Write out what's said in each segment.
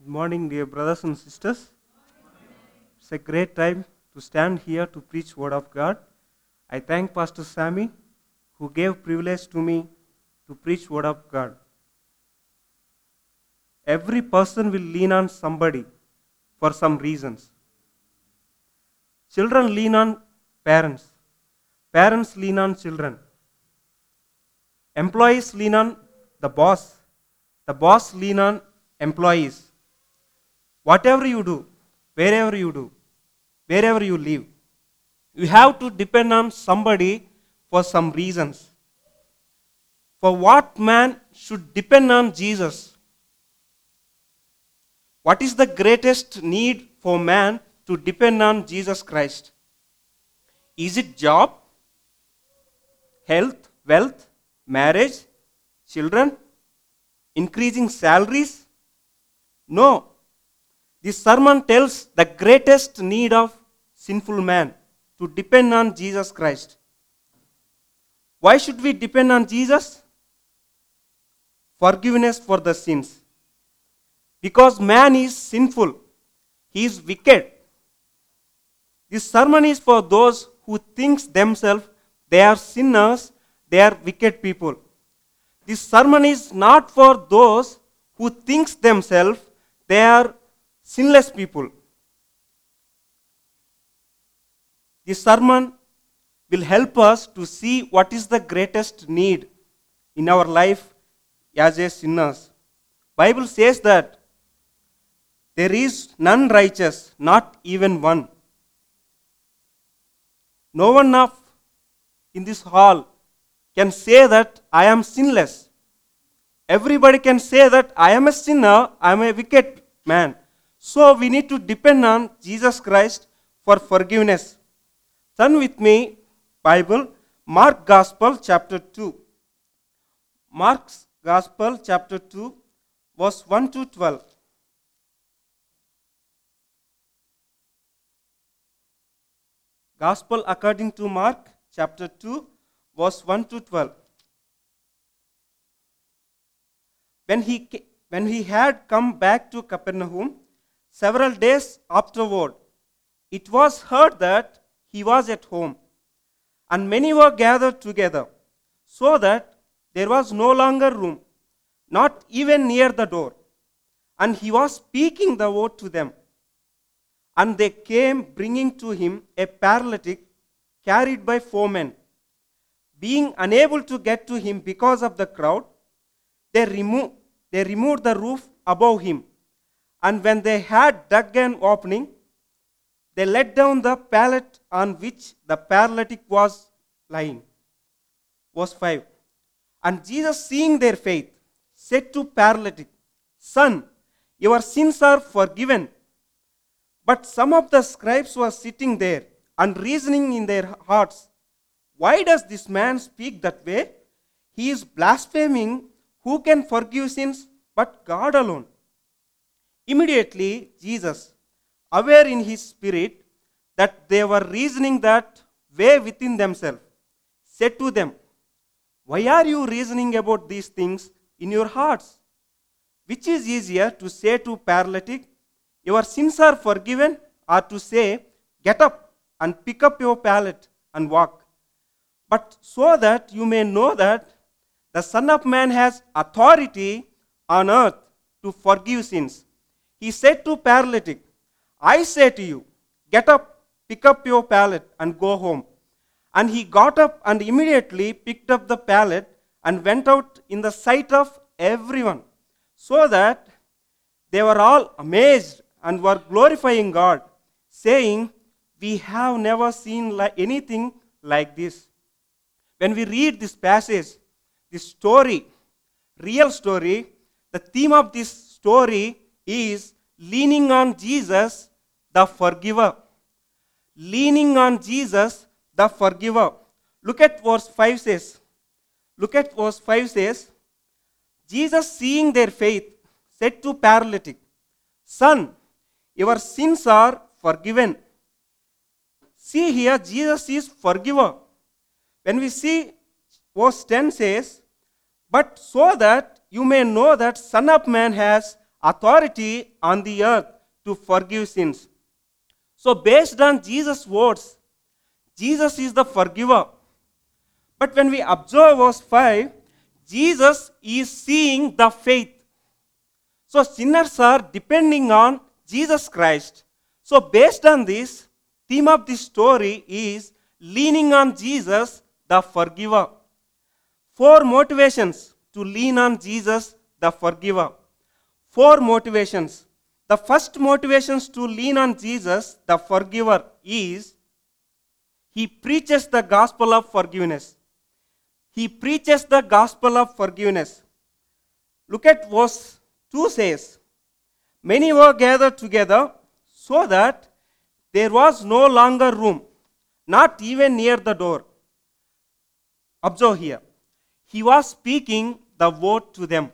Morning, dear brothers and sisters. It's a great time to stand here to preach Word of God. I thank Pastor Sammy who gave privilege to me to preach Word of God. Every person will lean on somebody for some reasons. Children lean on parents. Parents lean on children. Employees lean on the boss. The boss lean on employees. Whatever you do, wherever you do, wherever you live, you have to depend on somebody for some reasons. For what man should depend on Jesus? What is the greatest need for man to depend on Jesus Christ? Is it job, health, wealth, marriage, children, increasing salaries? No. This sermon tells the greatest need of sinful man to depend on Jesus Christ. Why should we depend on Jesus? Forgiveness for the sins. Because man is sinful. He is wicked. This sermon is for those who think themselves they are sinners, they are wicked people. This sermon is not for those who think themselves they are sinless people. This sermon will help us to see what is the greatest need in our life as a sinners. Bible says that there is none righteous, not even one. No one in this hall can say that I am sinless. Everybody can say that I am a sinner, I am a wicked man. So we need to depend on Jesus Christ for forgiveness. Turn with me, Bible, Mark Gospel chapter 2. Mark's Gospel chapter 2, verse 1 to 12. Gospel according to Mark chapter 2, verse 1 to 12. When he had come back to Capernaum, several days afterward, it was heard that he was at home, and many were gathered together, so that there was no longer room, not even near the door. And he was speaking the word to them. And they came bringing to him a paralytic carried by 4 men. Being unable to get to him because of the crowd, they removed the roof above him. And when they had dug an opening, they let down the pallet on which the paralytic was lying. Verse 5. And Jesus, seeing their faith, said to paralytic, Son, your sins are forgiven. But some of the scribes were sitting there and reasoning in their hearts, Why does this man speak that way? He is blaspheming. Who can forgive sins but God alone? Immediately, Jesus, aware in his spirit that they were reasoning that way within themselves, said to them, Why are you reasoning about these things in your hearts? Which is easier to say to paralytic, Your sins are forgiven, or to say, Get up and pick up your pallet and walk? But so that you may know that the Son of Man has authority on earth to forgive sins. He said to paralytic, I say to you, get up, pick up your pallet and go home. And he got up and immediately picked up the pallet and went out in the sight of everyone, so that they were all amazed and were glorifying God, saying, We have never seen anything like this. When we read this passage, this story, real story, the theme of this story is leaning on Jesus, the forgiver. Leaning on Jesus, the forgiver. Look at verse 5 says. Jesus, seeing their faith, said to paralytic, Son, your sins are forgiven. See here, Jesus is forgiver. When we see verse 10 says, But so that you may know that Son of Man has authority on the earth to forgive sins. So, based on Jesus' words, Jesus is the forgiver. But when we observe verse 5, Jesus is seeing the faith. So, sinners are depending on Jesus Christ. So, based on this, theme of this story is leaning on Jesus, the forgiver. 4 motivations to lean on Jesus, the forgiver. 4 motivations. The first motivations to lean on Jesus, the forgiver, is he preaches the gospel of forgiveness. He preaches the gospel of forgiveness. Look at verse 2 says, many were gathered together so that there was no longer room, not even near the door. Observe here. He was speaking the word to them.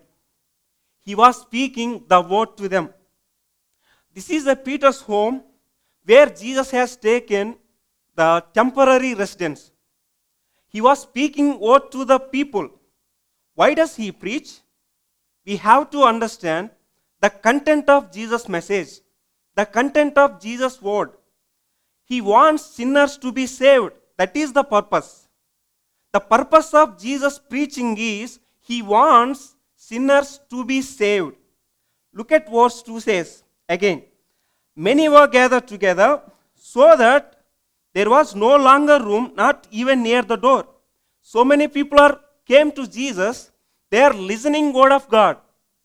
He was speaking the word to them. This is a Peter's home where Jesus has taken the temporary residence. He was speaking word to the people. Why does he preach? We have to understand the content of Jesus' message, the content of Jesus' word. He wants sinners to be saved. That is the purpose. The purpose of Jesus' preaching is he wants sinners to be saved. Look at verse 2 says again, many were gathered together so that there was no longer room, not even near the door. So many people came to Jesus. They are listening word of God.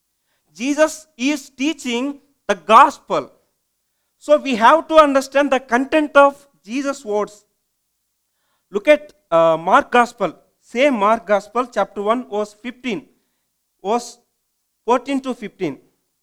Jesus is teaching the gospel. So we have to understand the content of Jesus' words. Look at Mark Gospel. Same Mark Gospel, chapter 1, verse 15. Verse 14 to 15.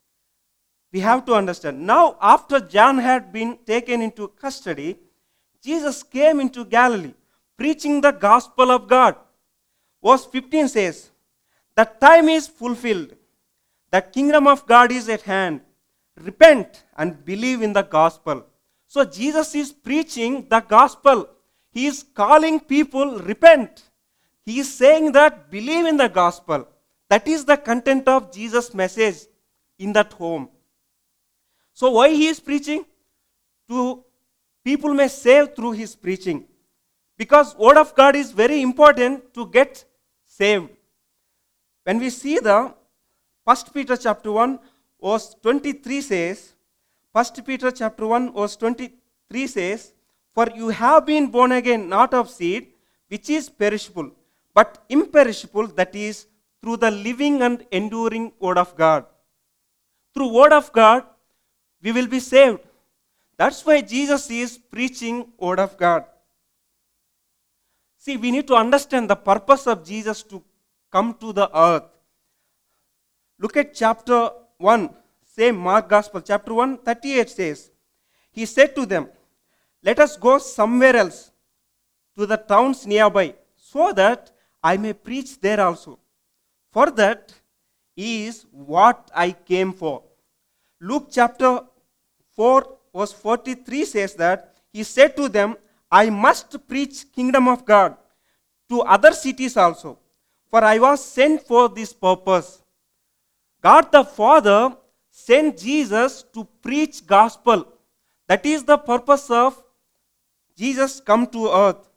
We have to understand. Now, after John had been taken into custody, Jesus came into Galilee, preaching the gospel of God. Verse 15 says, the time is fulfilled. The kingdom of God is at hand. Repent and believe in the gospel. So Jesus is preaching the gospel. He is calling people repent. He is saying that believe in the gospel. That is the content of Jesus' message in that home. So why he is preaching? To people may save through his preaching. Because word of God is very important to get saved. When we see the 1 Peter chapter 1 verse 23 says, 1 Peter chapter 1 verse 23 says, for you have been born again not of seed which is perishable, but imperishable, that is through the living and enduring word of God. Through word of God, we will be saved. That's why Jesus is preaching word of God. See, we need to understand the purpose of Jesus to come to the earth. Look at chapter 1, same Mark Gospel, chapter 1, 38 says, he said to them, let us go somewhere else to the towns nearby, so that I may preach there also. For that is what I came for. Luke chapter 4 verse 43 says that he said to them, I must preach kingdom of God to other cities also, for I was sent for this purpose. God the Father sent Jesus to preach gospel. That is the purpose of Jesus come to earth.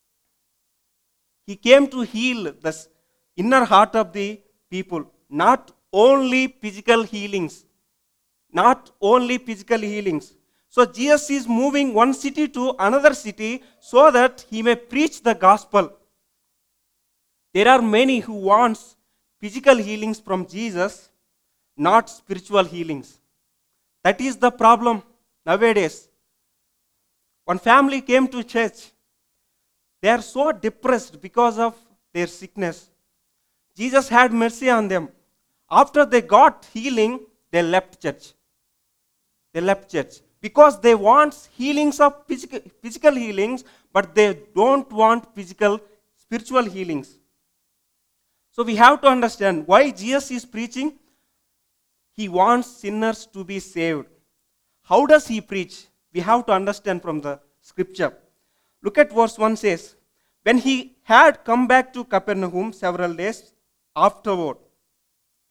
He came to heal the inner heart of the people, not only physical healings. Not only physical healings. So Jesus is moving one city to another city so that he may preach the gospel. There are many who want physical healings from Jesus, not spiritual healings. That is the problem nowadays. One family came to church. They are so depressed because of their sickness. Jesus had mercy on them. After they got healing, they left church. They left church because they want healings of physical healings, but they don't want spiritual healings. So we have to understand why Jesus is preaching. He wants sinners to be saved. How does he preach? We have to understand from the scripture. Look at verse 1 says, when he had come back to Capernaum several days afterward.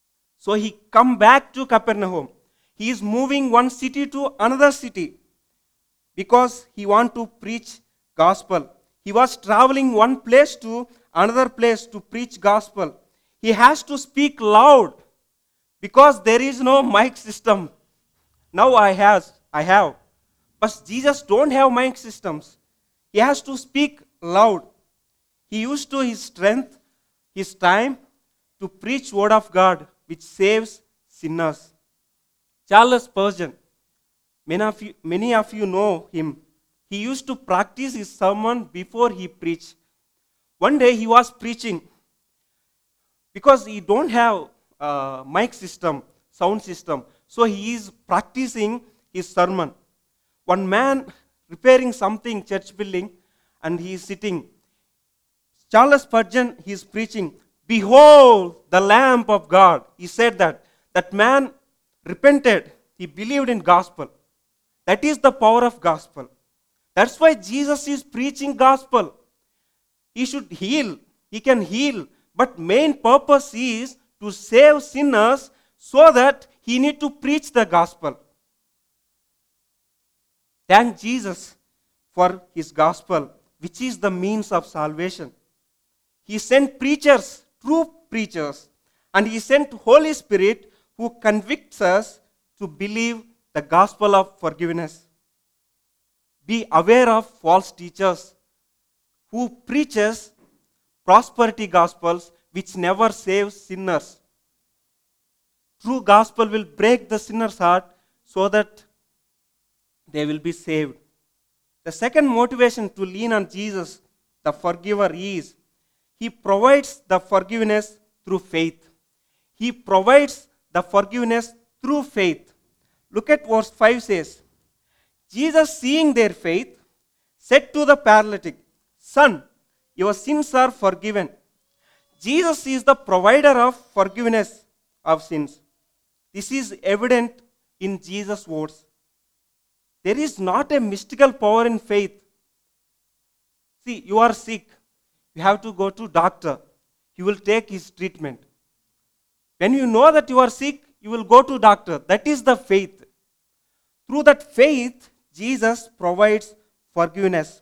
So he come back to Capernaum. He is moving one city to another city because he want to preach gospel. He was traveling one place to another place to preach gospel. He has to speak loud because there is no mic system. Now I have. But Jesus don't have mic systems. He has to speak loud. He used to his strength, his time to preach word of God which saves sinners. Charles Spurgeon, many of you know him. He used to practice his sermon before he preached. One day he was preaching because he don't have mic system, sound system. So he is practicing his sermon. One man repairing something, church building, and he is sitting. Charles Spurgeon, he is preaching, "Behold the Lamb of God." He said that. That man repented. He believed in gospel. That is the power of gospel. That's why Jesus is preaching gospel. He should heal. He can heal. But main purpose is to save sinners so that he need to preach the gospel. Thank Jesus for his gospel, which is the means of salvation. He sent preachers, true preachers, and he sent Holy Spirit who convicts us to believe the gospel of forgiveness. Be aware of false teachers who preaches prosperity gospels which never saves sinners. True gospel will break the sinner's heart so that they will be saved. The second motivation to lean on Jesus, the forgiver, is he provides the forgiveness through faith. He provides the forgiveness through faith. Look at verse 5 says, Jesus, seeing their faith, said to the paralytic, "Son, your sins are forgiven." Jesus is the provider of forgiveness of sins. This is evident in Jesus' words. There is not a mystical power in faith. See, you are sick. You have to go to doctor. He will take his treatment. When you know that you are sick, you will go to doctor. That is the faith. Through that faith, Jesus provides forgiveness.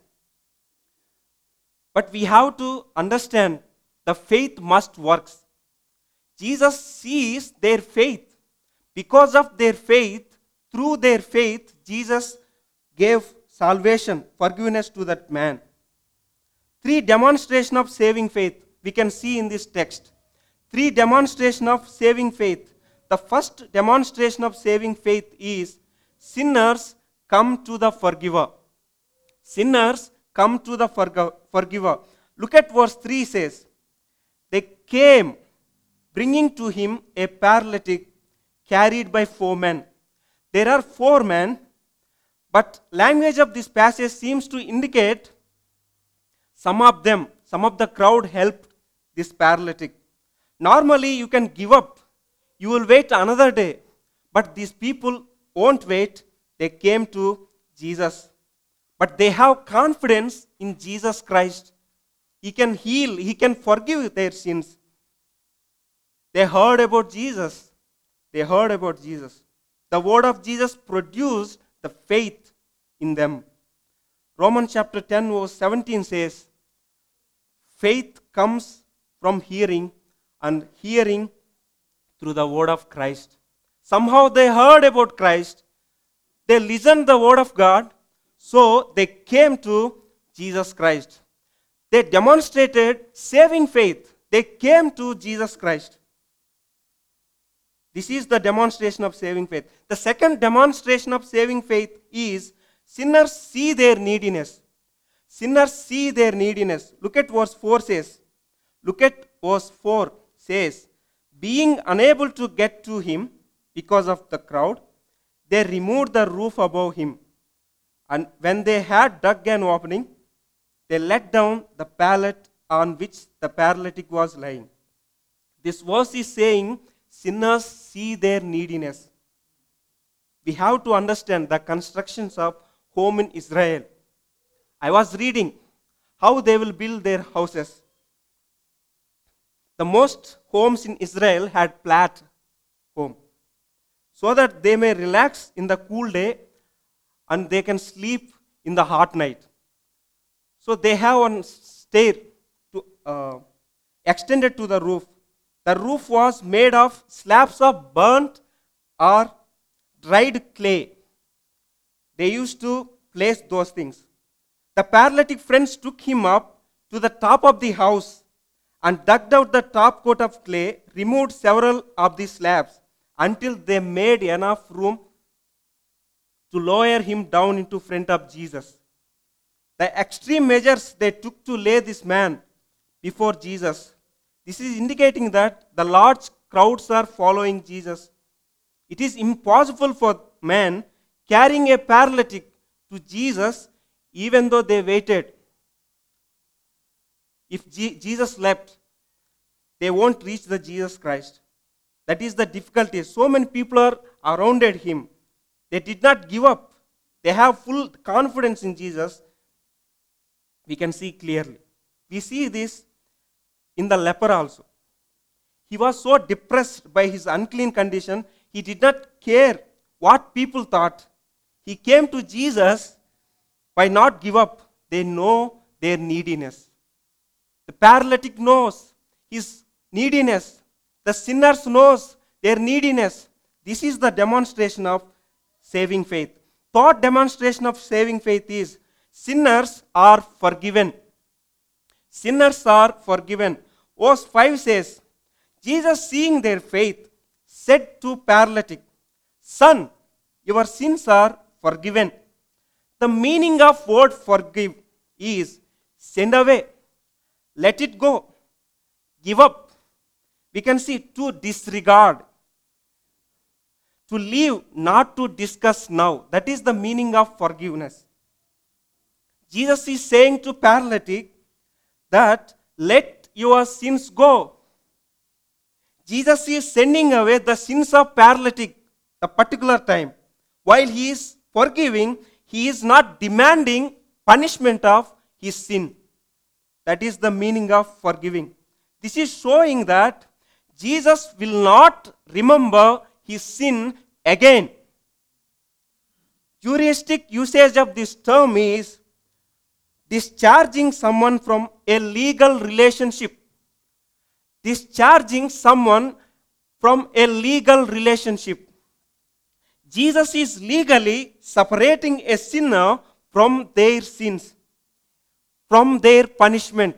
But we have to understand the faith must work. Jesus sees their faith. Because of their faith, through their faith, Jesus gave salvation, forgiveness to that man. 3 demonstrations of saving faith we can see in this text. 3 demonstrations of saving faith. The first demonstration of saving faith is sinners come to the forgiver. Sinners come to the forgiver. Look at verse 3 says, they came bringing to him a paralytic carried by 4 men. There are 4 men, but language of this passage seems to indicate some of the crowd helped this paralytic. Normally you can give up. You will wait another day. But these people won't wait. They came to Jesus. But they have confidence in Jesus Christ. He can heal. He can forgive their sins. They heard about Jesus. The word of Jesus produced the faith in them. Romans chapter 10 verse 17 says, faith comes from hearing, and hearing through the word of Christ. Somehow they heard about Christ. They listened the word of God. So they came to Jesus Christ. They demonstrated saving faith. They came to Jesus Christ. This is the demonstration of saving faith. The second demonstration of saving faith is sinners see their neediness. Sinners see their neediness. Look at verse 4 says. Being unable to get to him because of the crowd, they removed the roof above him. And when they had dug an opening, they let down the pallet on which the paralytic was lying. This verse is saying, sinners see their neediness. We have to understand the constructions of home in Israel. I was reading how they will build their houses. The most homes in Israel had plat. home, so that they may relax in the cool day and they can sleep in the hot night. So they have one stair extended to the roof. The roof was made of slabs of burnt or dried clay. They used to place those things. The paralytic friends took him up to the top of the house and dug out the top coat of clay, removed several of the slabs until they made enough room to lower him down into front of Jesus. The extreme measures they took to lay this man before Jesus. This is indicating that the large crowds are following Jesus. It is impossible for men carrying a paralytic to Jesus even though they waited. If Jesus left, they won't reach the Jesus Christ. That is the difficulty. So many people are around him. They did not give up. They have full confidence in Jesus. We can see clearly. We see this in the leper also. He was so depressed by his unclean condition, he did not care what people thought. He came to Jesus by not give up. They know their neediness. The paralytic knows his neediness. The sinners knows their neediness. This is the demonstration of saving faith. Third demonstration of saving faith is sinners are forgiven. Sinners are forgiven. Verse 5 says, Jesus, seeing their faith, said to paralytic, Son, your sins are forgiven. The meaning of word forgive is send away, let it go, give up. We can see to disregard, to leave, not to discuss now. That is the meaning of forgiveness. Jesus is saying to paralytic that let your sins go. Jesus is sending away the sins of paralytic a particular time. While he is forgiving, he is not demanding punishment of his sin. That is the meaning of forgiving. This is showing that Jesus will not remember his sin again. Juristic usage of this term is discharging someone from a legal relationship. Discharging someone from a legal relationship. Jesus is legally separating a sinner from their sins, from their punishment.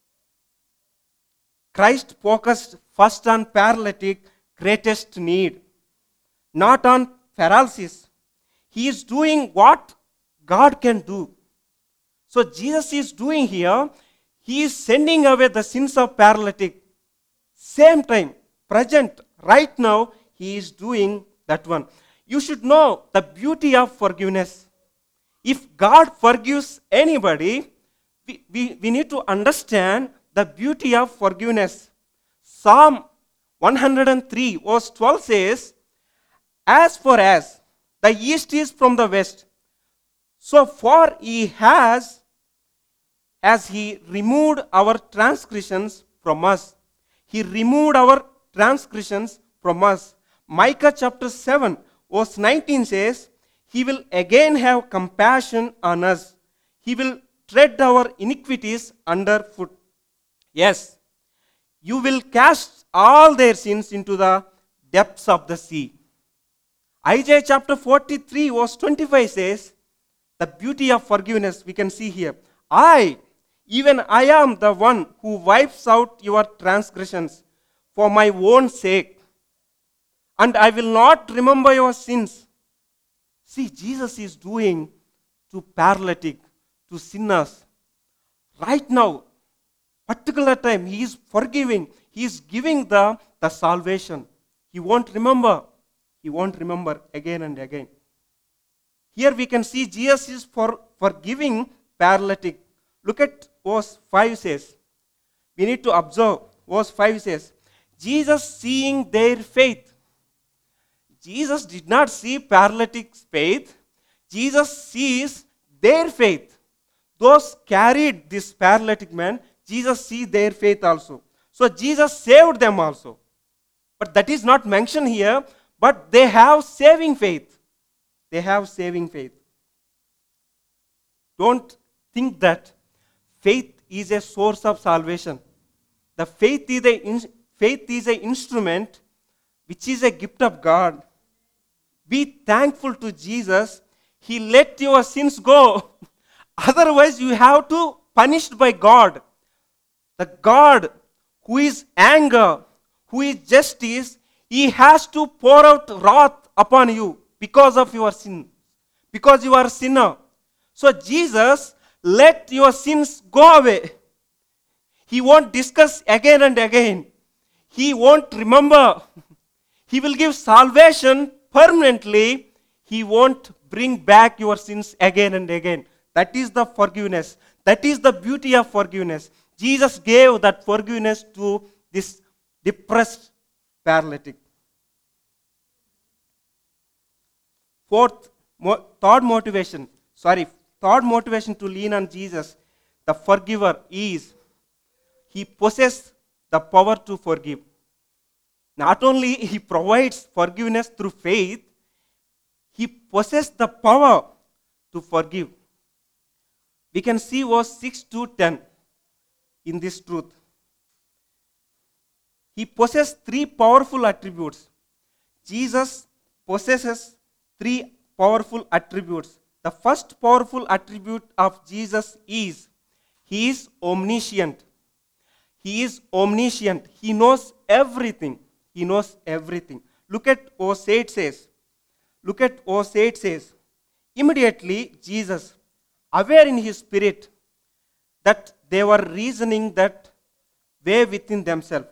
Christ focused first on paralytic greatest need, not on paralysis. He is doing what God can do. So Jesus is doing here, he is sending away the sins of paralytic. Same time, present, right now, he is doing that one. You should know the beauty of forgiveness. If God forgives anybody, we need to understand the beauty of forgiveness. Psalm 103 verse 12 says, As far as the east is from the west, so far as he removed our transgressions from us. He removed our transgressions from us. Micah chapter 7 verse 19 says, He will again have compassion on us. He will tread our iniquities underfoot. Yes, you will cast all their sins into the depths of the sea. Isaiah chapter 43 verse 25 says, the beauty of forgiveness we can see here. Even I am the one who wipes out your transgressions for my own sake, and I will not remember your sins. See, Jesus is doing to paralytic, to sinners. Right now, particular time, he is forgiving. He is giving the salvation. He won't remember. He won't remember again and again. Here we can see Jesus is forgiving paralytic. Look at verse 5 says. We need to observe. Verse 5 says, Jesus seeing their faith. Jesus did not see paralytic's faith. Jesus sees their faith. Those carried this paralytic man, Jesus sees their faith also. So Jesus saved them also. But that is not mentioned here, but they have saving faith. They have saving faith. Don't think that faith is a source of salvation. The faith is an instrument which is a gift of God. Be thankful to Jesus. He let your sins go. Otherwise, you have to punished by God. The God who is anger, who is justice, he has to pour out wrath upon you because of your sin. Because you are a sinner. So Jesus, let your sins go away. He won't discuss again and again. He won't remember. He will give salvation permanently. He won't bring back your sins again and again. That is the forgiveness. That is the beauty of forgiveness. Jesus gave that forgiveness to this depressed paralytic. Third motivation to lean on Jesus, the forgiver, is he possesses the power to forgive. Not only he provides forgiveness through faith, he possesses the power to forgive. We can see verse 6 to 10 in this truth. He possesses three powerful attributes. Jesus possesses three powerful attributes. The first powerful attribute of Jesus is he is omniscient. He is omniscient. He knows everything. He knows everything. Look at verse 8 says. Immediately Jesus, aware in his spirit that they were reasoning that way within themselves.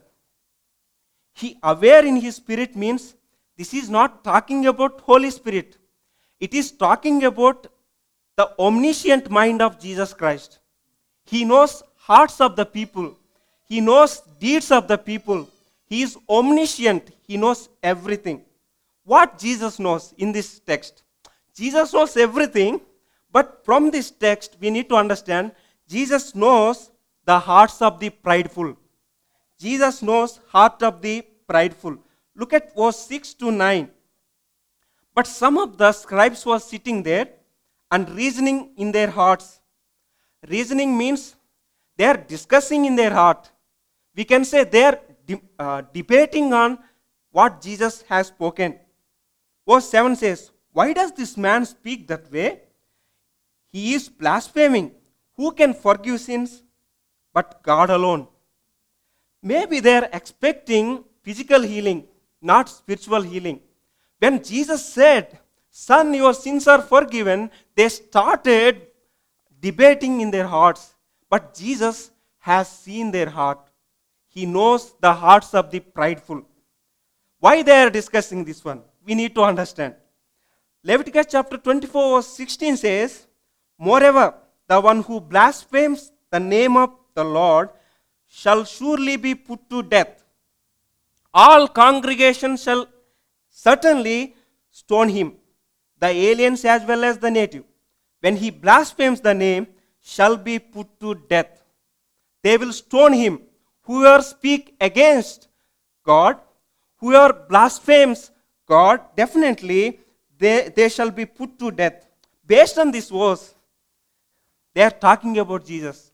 He aware in his spirit means this is not talking about Holy Spirit. It is talking about the omniscient mind of Jesus Christ. He knows hearts of the people. He knows deeds of the people. He is omniscient. He knows everything. What Jesus knows in this text? Jesus knows everything, but from this text we need to understand Jesus knows the hearts of the prideful. Jesus knows heart of the prideful. Look at verse 6 to 9. But some of the scribes were sitting there and reasoning in their hearts. Reasoning means they are discussing in their heart. We can say they are debating on what Jesus has spoken. Verse 7 says, why does this man speak that way? He is blaspheming. Who can forgive sins but God alone? Maybe they are expecting physical healing, not spiritual healing. When Jesus said, son, your sins are forgiven, they started debating in their hearts. But Jesus has seen their heart. He knows the hearts of the prideful. Why they are discussing this one? We need to understand. Leviticus chapter 24 verse 16 says, moreover, the one who blasphemes the name of the Lord shall surely be put to death. All congregations shall certainly stone him, the aliens as well as the native. When he blasphemes the name, shall be put to death. They will stone him. Whoever speak against God, whoever blasphemes God, definitely they shall be put to death. Based on this verse, they are talking about Jesus.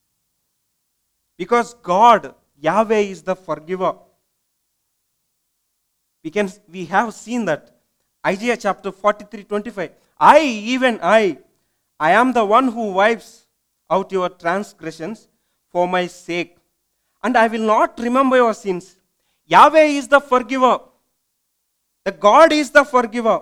Because God, Yahweh, is the forgiver. We have seen that. Isaiah chapter 43:25. I am the one who wipes out your transgressions for my sake, and I will not remember your sins. Yahweh is the forgiver. The God is the forgiver.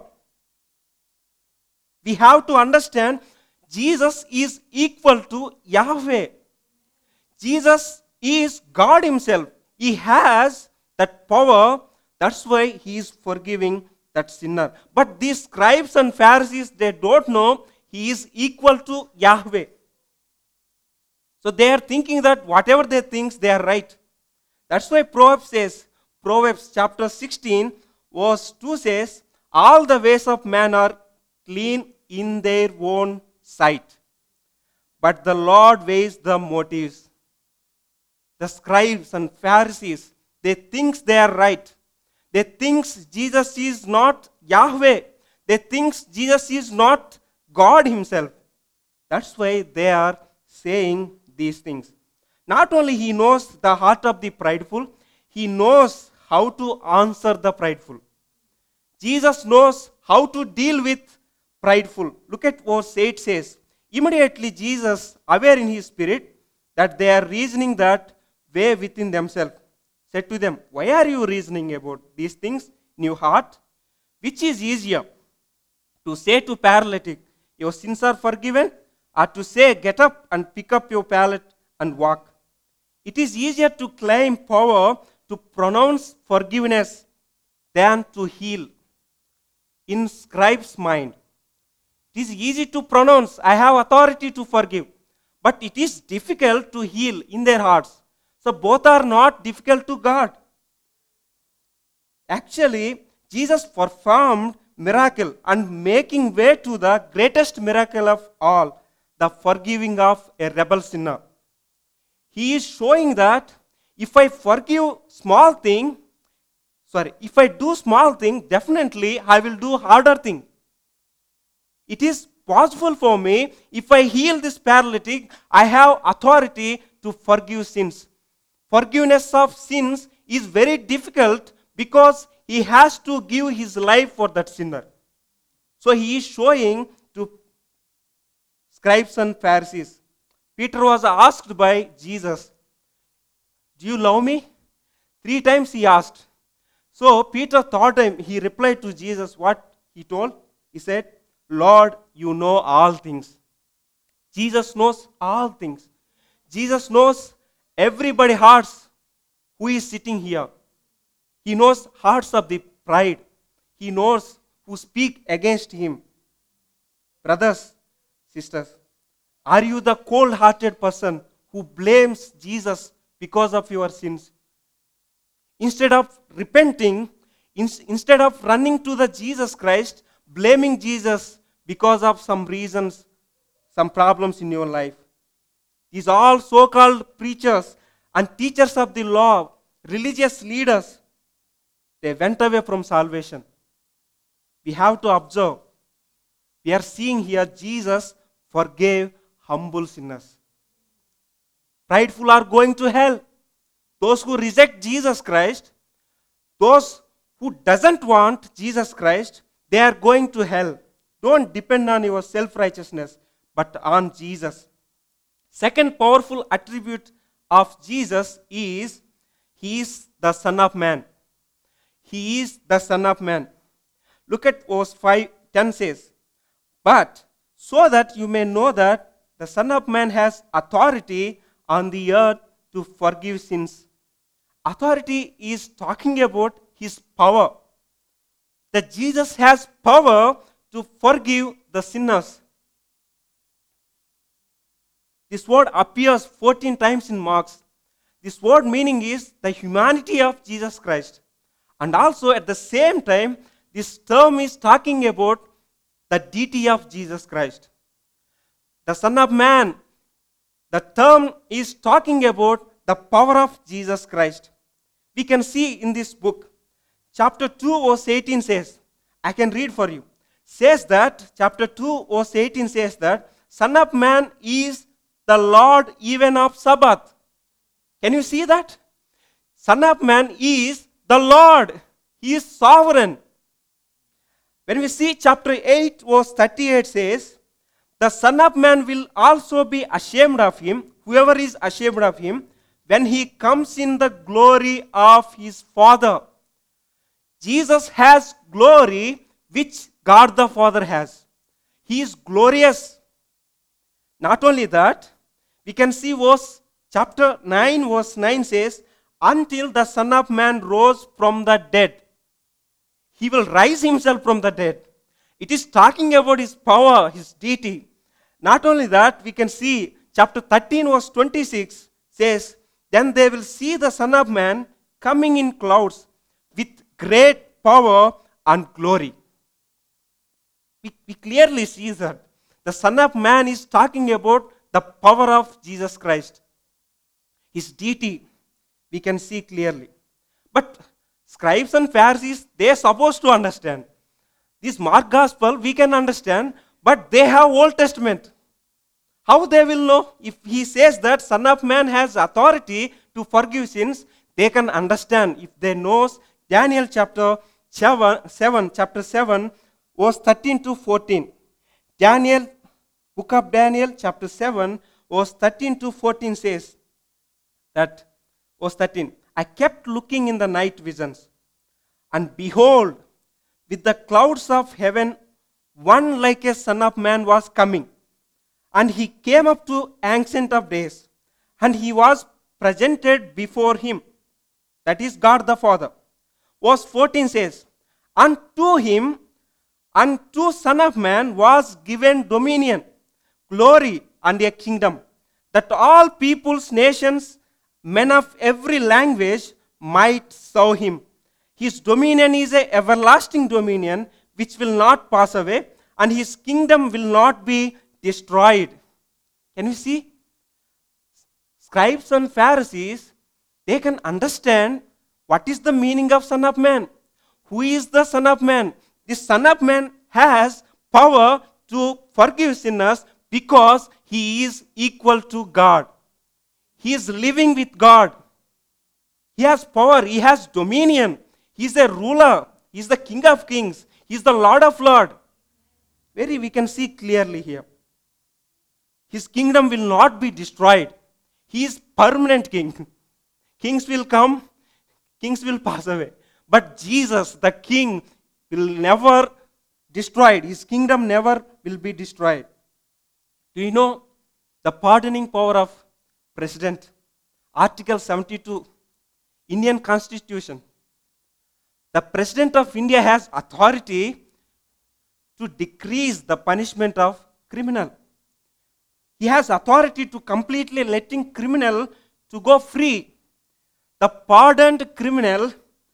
We have to understand Jesus is equal to Yahweh. Jesus is God himself. He has that power. That's why he is forgiving that sinner. But these scribes and Pharisees, they don't know he is equal to Yahweh. So they are thinking that whatever they think, they are right. That's why Proverbs chapter 16 verse 2 says, all the ways of man are clean in their own sight, but the Lord weighs the motives. The scribes and Pharisees, they think they are right. They think Jesus is not Yahweh. They think Jesus is not God himself. That's why they are saying these things. Not only he knows the heart of the prideful, he knows how to answer the prideful. Jesus knows how to deal with prideful. Look at verse 8 says, immediately Jesus, aware in his spirit that they are reasoning that way within themselves, said to them, why are you reasoning about these things in your heart? Which is easier, to say to paralytic, your sins are forgiven, or to say, get up and pick up your pallet and walk? It is easier to claim power to pronounce forgiveness than to heal. In scribe's mind, it is easy to pronounce, I have authority to forgive, but it is difficult to heal in their hearts. So both are not difficult to God. Actually, Jesus performed miracle and making way to the greatest miracle of all, the forgiving of a rebel sinner. He is showing that if I do small thing, definitely I will do harder thing. It is possible for me, if I heal this paralytic, I have authority to forgive sins. Forgiveness of sins is very difficult because he has to give his life for that sinner. So he is showing to scribes and Pharisees. Peter was asked by Jesus, do you love me? 3 times he asked. So Peter thought he replied to Jesus what he told. He said, Lord, you know all things. Jesus knows all things. Jesus knows everybody's hearts who is sitting here. He knows hearts of the pride. He knows who speak against him. Brothers, sisters, are you the cold-hearted person who blames Jesus because of your sins? Instead of repenting, instead of running to the Jesus Christ, blaming Jesus because of some reasons, some problems in your life. These all so-called preachers and teachers of the law, religious leaders, they went away from salvation. We have to observe. We are seeing here Jesus forgave humble sinners. Prideful are going to hell. Those who reject Jesus Christ, those who doesn't want Jesus Christ, they are going to hell. Don't depend on your self-righteousness, but on Jesus. Second powerful attribute of Jesus is he is the Son of Man. He is the Son of Man. Look at verse 10 says, but so that you may know that the Son of Man has authority on the earth to forgive sins. Authority is talking about his power. That Jesus has power to forgive the sinners. This word appears 14 times in Mark's. This word meaning is the humanity of Jesus Christ. And also at the same time, this term is talking about the deity of Jesus Christ. The Son of Man, the term is talking about the power of Jesus Christ. We can see in this book, chapter 2 verse 18 says, I can read for you. Says that, chapter 2 verse 18 says that, Son of Man is the Lord even of Sabbath. Can you see that? Son of Man is the Lord. He is sovereign. When we see chapter 8 verse 38 says, the Son of Man will also be ashamed of him, whoever is ashamed of him, when he comes in the glory of his Father. Jesus has glory which God the Father has. He is glorious. Not only that, we can see chapter 9 verse 9 says, until the Son of Man rose from the dead. He will rise himself from the dead. It is talking about his power, his deity. Not only that, we can see chapter 13 verse 26 says, then they will see the Son of Man coming in clouds with great power and glory. We clearly see that the Son of Man is talking about the power of Jesus Christ. His deity, we can see clearly. But Scribes and Pharisees, they are supposed to understand. This Mark Gospel, we can understand, but they have Old Testament. How they will know? If he says that Son of Man has authority to forgive sins, they can understand. If they know Daniel chapter 7, verse 13 to 14. Daniel, book of Daniel, chapter 7, verse 13 to 14 says that, verse 13, I kept looking in the night visions, and behold, with the clouds of heaven, one like a Son of Man was coming. And he came up to Ancient of Days, and he was presented before him. That is God the Father. Verse 14 says, unto him, unto Son of Man was given dominion, glory, and a kingdom, that all peoples, nations, men of every language might serve him. His dominion is an everlasting dominion which will not pass away, and his kingdom will not be destroyed. Can you see? Scribes and Pharisees, they can understand what is the meaning of Son of Man. Who is the Son of Man? This Son of Man has power to forgive sinners because he is equal to God. He is living with God. He has power. He has dominion. He is a ruler. He is the King of Kings. He is the Lord of Lords. We can see clearly here. His kingdom will not be destroyed. He is permanent king. Kings will come, kings will pass away. But Jesus, the king, will never destroyed. His kingdom never will be destroyed. Do you know the pardoning power of President? Article 72, Indian Constitution. The President of India has authority to decrease the punishment of criminal. He has authority to completely letting criminal to go free. The pardoned criminal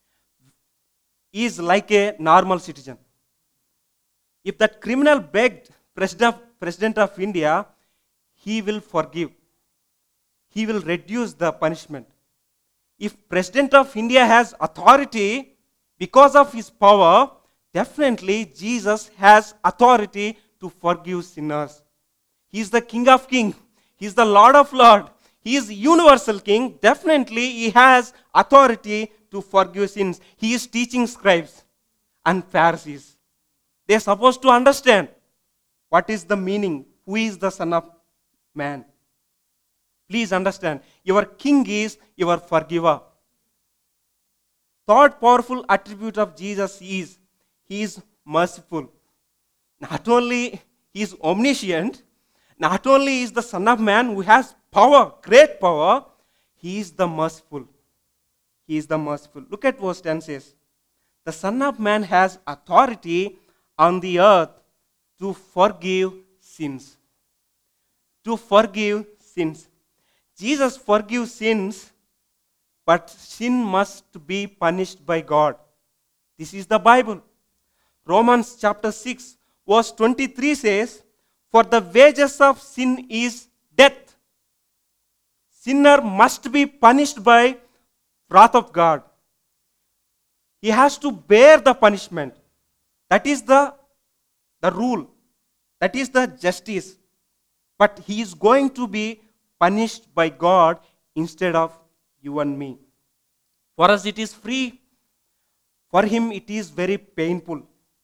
is like a normal citizen. If that criminal begged President of India, he will forgive. He will reduce the punishment. If President of India has authority because of his power, definitely Jesus has authority to forgive sinners. He is the King of Kings. He is the Lord of Lords. He is universal King. Definitely he has authority to forgive sins. He is teaching scribes and Pharisees. They are supposed to understand what is the meaning. Who is the Son of Man? Please understand. Your King is your forgiver. Third powerful attribute of Jesus is he is merciful. Not only he is omniscient, not only is the Son of Man who has power, great power, he is the merciful. He is the merciful. Look at verse 10 says, the Son of Man has authority on the earth to forgive sins. To forgive sins. Jesus forgives sins, but sin must be punished by God. This is the Bible. Romans chapter 6, verse 23 says, for the wages of sin is death. Sinner must be punished by wrath of God. He has to bear the punishment. That is the rule. That is the justice. But he is going to be punished by God instead of you and me. For us it is free. For him it is very painful.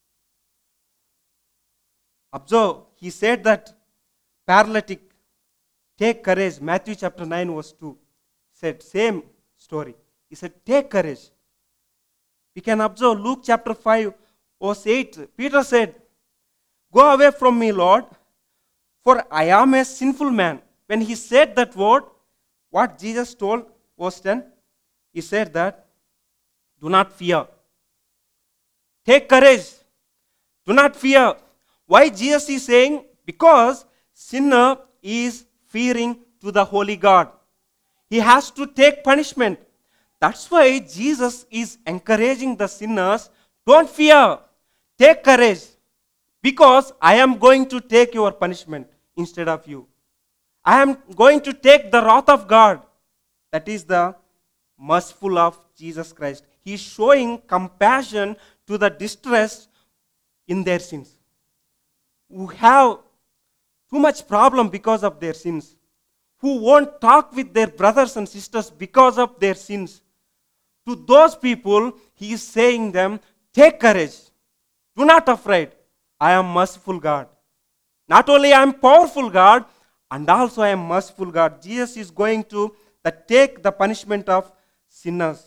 Observe, he said that paralytic, take courage. Matthew chapter 9 verse 2 said same story. He said, take courage. We can observe Luke chapter 5 verse 8. Peter said, go away from me, Lord, for I am a sinful man. When he said that word, what Jesus told, verse 10, he said that, do not fear. Take courage. Do not fear. Why Jesus is saying? Because sinner is fearing to the holy God. He has to take punishment. That's why Jesus is encouraging the sinners, don't fear. Take courage. Because I am going to take your punishment instead of you. I am going to take the wrath of God. That is the merciful of Jesus Christ. He He is showing compassion to the distressed in their sins, who have too much problem because of their sins, who won't talk with their brothers and sisters because of their sins. To those people, he is saying them, take courage. Do not afraid. I am merciful God. Not only I am powerful God, and also I am merciful God. Jesus is going to take the punishment of sinners.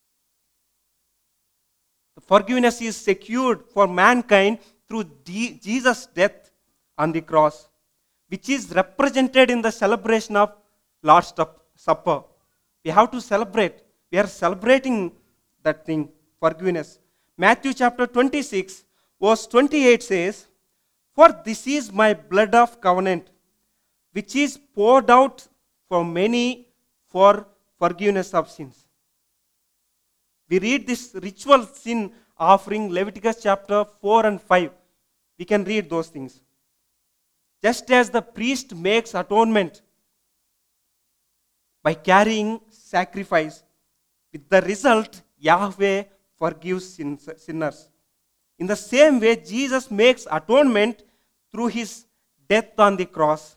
The forgiveness is secured for mankind through Jesus' death on the cross, which is represented in the celebration of Lord's Supper. We have to celebrate. We are celebrating that thing, forgiveness. Matthew chapter 26, verse 28 says, for this is my blood of covenant, which is poured out for many for forgiveness of sins. We read this ritual sin offering, Leviticus chapter 4 and 5. We can read those things. Just as the priest makes atonement by carrying sacrifice, with the result, Yahweh forgives sinners. In the same way, Jesus makes atonement through his death on the cross,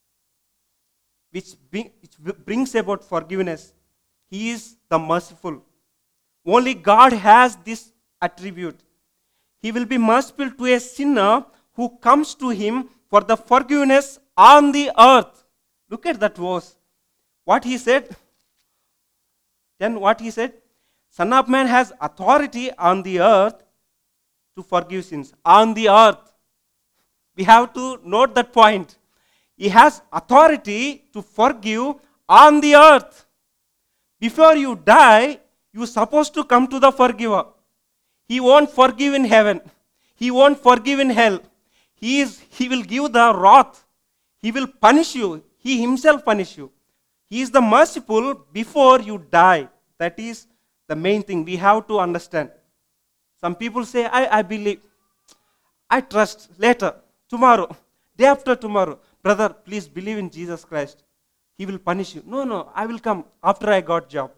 which brings about forgiveness. He is the merciful. Only God has this attribute. He will be merciful to a sinner who comes to him for the forgiveness on the earth. Look at that verse. What he said? Then what he said? Son of Man has authority on the earth to forgive sins. On the earth. We have to note that point. He has authority to forgive on the earth. Before you die, you're supposed to come to the forgiver. He won't forgive in heaven. He won't forgive in hell. He will give the wrath. He will punish you. He himself punish you. He is the merciful before you die. That is the main thing we have to understand. Some people say, I believe. I trust. Later. Tomorrow. Day after tomorrow. Brother, please believe in Jesus Christ. He will punish you. No, I will come after I got job.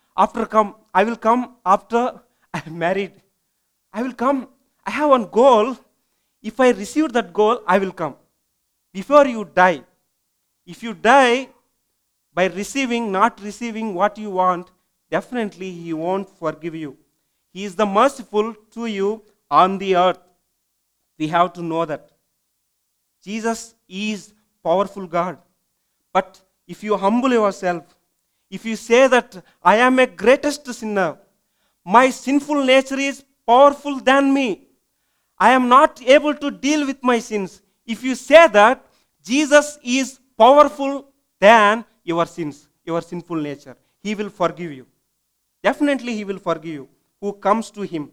I will come after I am married. I will come. I have one goal. If I receive that goal, I will come. Before you die. If you die by not receiving what you want, definitely he won't forgive you. He is the merciful to you on the earth. We have to know that. Jesus is powerful God. But if you humble yourself, if you say that I am a greatest sinner, my sinful nature is powerful than me, I am not able to deal with my sins. If you say that, Jesus is powerful than your sins, your sinful nature. He will forgive you. Definitely he will forgive you who comes to him.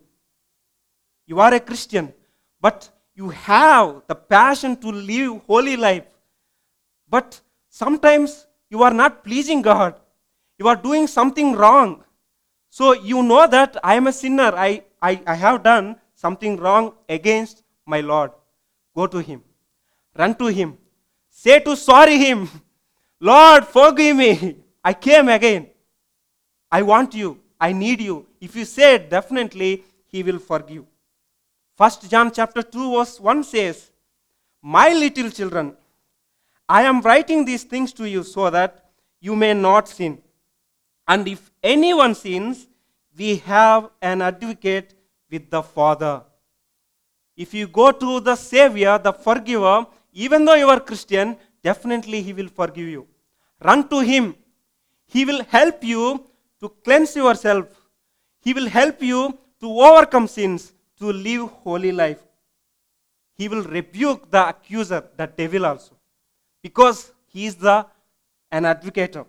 You are a Christian, but you have the passion to live holy life. But sometimes you are not pleasing God. You are doing something wrong. So you know that I am a sinner. I have done something wrong against my Lord. Go to him. Run to him. Say to sorry him. Lord, forgive me. I came again. I want you. I need you. If you say it, definitely he will forgive. 1 John chapter 2 verse 1 says, my little children, I am writing these things to you so that you may not sin. And if anyone sins, we have an advocate with the Father. If you go to the Savior, the forgiver, even though you are Christian, definitely he will forgive you. Run to him. He will help you to cleanse yourself. He will help you to overcome sins, to live holy life. He will rebuke the accuser, the devil also, because he is an advocator.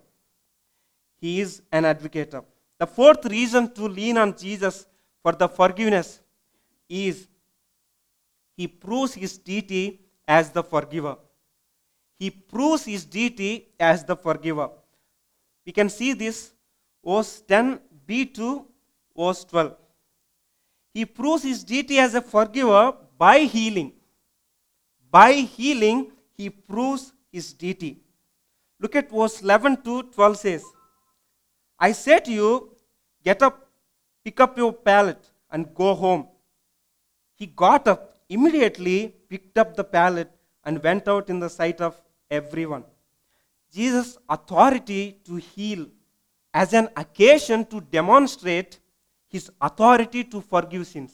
He is an advocator. The fourth reason to lean on Jesus for the forgiveness is he proves his deity as the forgiver. He proves his deity as the forgiver. We can see this, verse 10b to verse 12. He proves his deity as a forgiver by healing. By healing, he proves his deity. Look at verse 11 to 12 says, I say to you, get up, pick up your pallet and go home. He got up, immediately picked up the pallet, and went out in the sight of everyone. Jesus' authority to heal as an occasion to demonstrate his authority to forgive sins.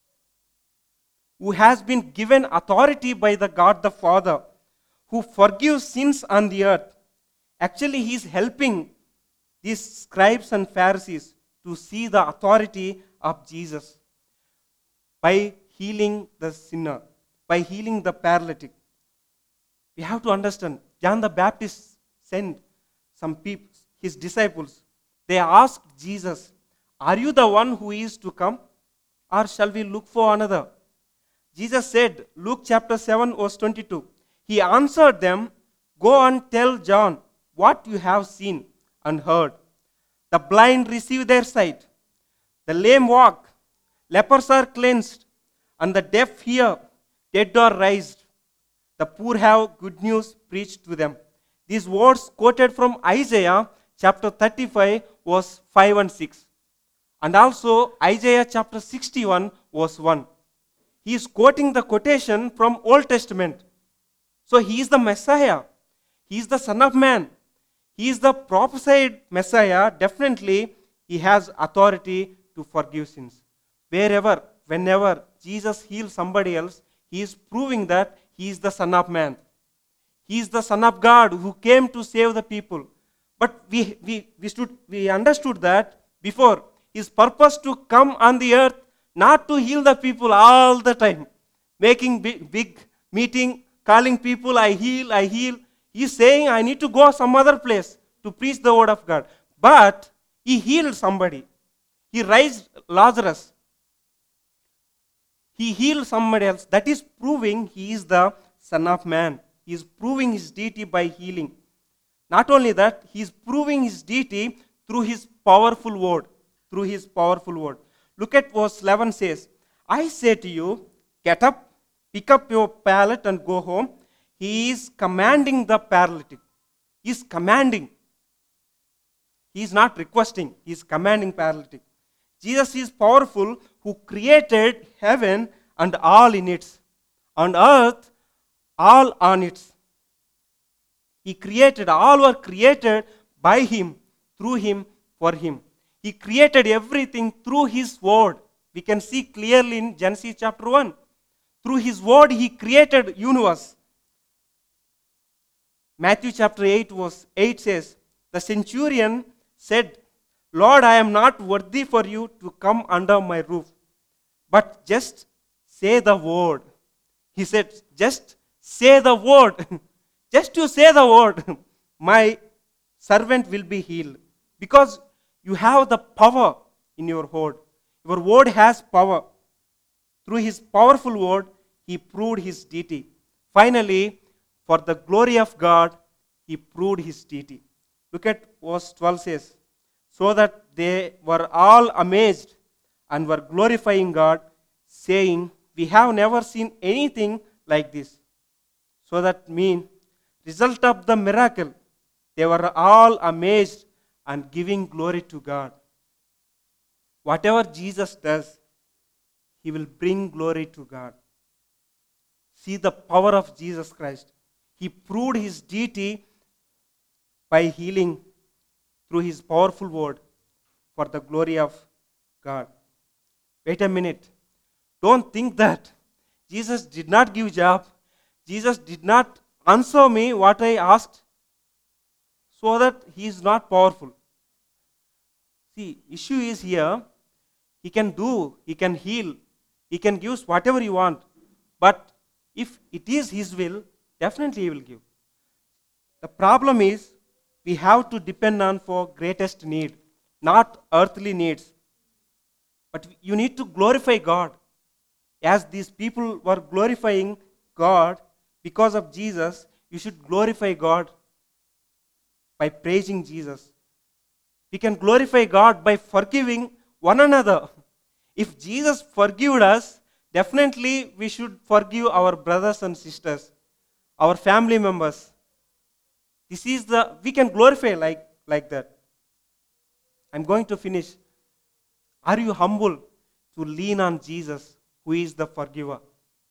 Who has been given authority by the God the Father, who forgives sins on the earth. Actually, he is helping these scribes and Pharisees to see the authority of Jesus by healing the sinner, by healing the paralytic. We have to understand, John the Baptist sent some people, his disciples. They asked Jesus, "Are you the one who is to come, or shall we look for another?" Jesus said, Luke chapter 7, verse 22, he answered them, "Go and tell John what you have seen and heard. The blind receive their sight, the lame walk, lepers are cleansed, and the deaf hear, dead are raised. The poor have good news preached to them." These words quoted from Isaiah chapter 35, verse 5 and 6. And also Isaiah chapter 61, verse 1. He is quoting the quotation from Old Testament. So he is the Messiah. He is the Son of Man. He is the prophesied Messiah. Definitely, he has authority to forgive sins. Wherever, whenever Jesus heals somebody else, he is proving that he is the Son of Man. He is the Son of God who came to save the people. But we understood that before. His purpose to come on the earth, not to heal the people all the time, making big meeting, calling people, I heal, I heal. He is saying, I need to go some other place to preach the word of God. But he healed somebody. He raised Lazarus. He healed somebody else. That is proving he is the Son of Man. He is proving his deity by healing. Not only that, he is proving his deity through his powerful word. Through his powerful word. Look at verse 11 says, I say to you, get up, pick up your pallet and go home. He is commanding the paralytic. He is commanding. He is not requesting. He is commanding paralytic. Jesus is powerful who created heaven and all in it, and earth, all on it. He created, all were created by him, through him, for him. He created everything through his word. We can see clearly in Genesis chapter 1. Through his word, he created universe. Matthew chapter 8 verse 8 says, the centurion said, Lord, I am not worthy for you to come under my roof, but just say the word. He said, just say the word. Just to say the word, my servant will be healed. Because you have the power in your word. Your word has power. Through his powerful word, he proved his deity. Finally, for the glory of God, he proved his deity. Look at verse 12 says, so that they were all amazed and were glorifying God, saying, we have never seen anything like this. So that means, result of the miracle, they were all amazed and giving glory to God. Whatever Jesus does, he will bring glory to God. See the power of Jesus Christ. He proved his deity by healing through his powerful word for the glory of God. Wait a minute. Don't think that Jesus did not give job. Jesus did not answer me what I asked, so that he is not powerful. See, issue is here, he can do, he can heal, he can give whatever you want. But if it is his will, definitely he will give. The problem is, we have to depend on for greatest need, not earthly needs. But you need to glorify God. As these people were glorifying God because of Jesus, you should glorify God by praising Jesus. We can glorify God by forgiving one another. If Jesus forgave us, definitely we should forgive our brothers and sisters, our family members. We can glorify like that. I'm going to finish. Are you humble to lean on Jesus, who is the forgiver?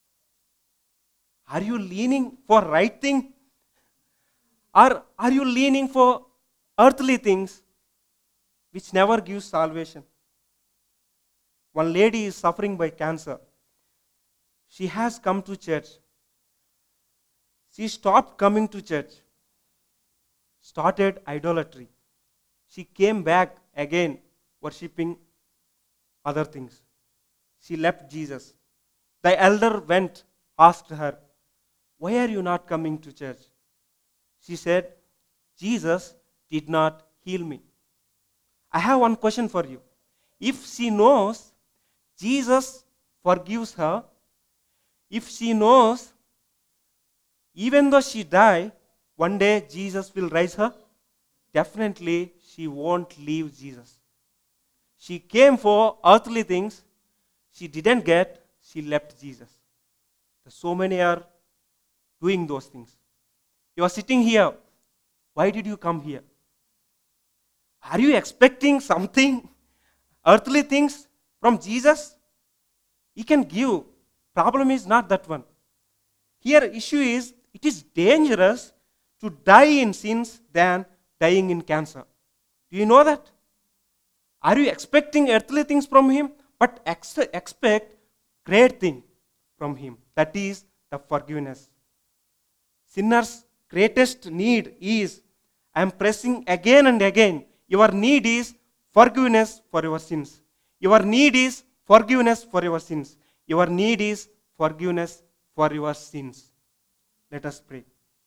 Are you leaning for right thing? Or are you leaning for earthly things which never gives salvation? One lady is suffering by cancer. She has come to church. She stopped coming to church, started idolatry. She came back again worshipping other things. She left Jesus. The elder went, asked her, "Why are you not coming to church?" She said, "Jesus did not heal me." I have one question for you. If she knows Jesus forgives her, if she knows even though she die, one day Jesus will raise her, definitely she won't leave Jesus. She came for earthly things, she didn't get, she left Jesus. So many are doing those things. You are sitting here. Why did you come here? Are you expecting something, earthly things from Jesus? He can give. Problem is not that one. Here issue is, it is dangerous to die in sins than dying in cancer. Do you know that? Are you expecting earthly things from him? But expect great thing from him. That is the forgiveness. Sinners' greatest need is, I am pressing again and again, your need is forgiveness for your sins. Your need is forgiveness for your sins. Your need is forgiveness for your sins. Let us pray.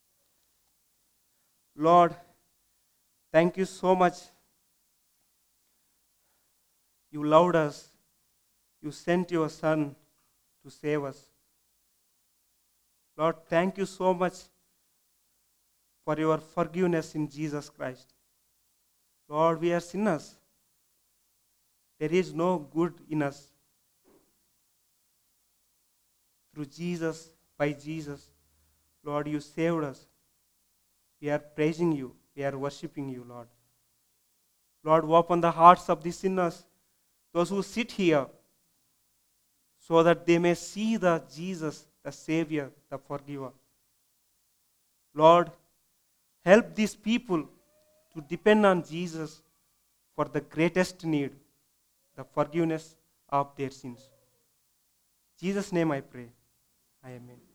Lord, thank you so much. You loved us. You sent your Son to save us. Lord, thank you so much for your forgiveness in Jesus Christ. Lord, we are sinners. There is no good in us. Through Jesus, by Jesus, Lord, you saved us. We are praising you. We are worshiping you, Lord. Lord, open the hearts of the sinners, those who sit here, so that they may see the Jesus, the Savior, the Forgiver. Lord, help these people to depend on Jesus for the greatest need, the forgiveness of their sins. In Jesus' name I pray. Amen.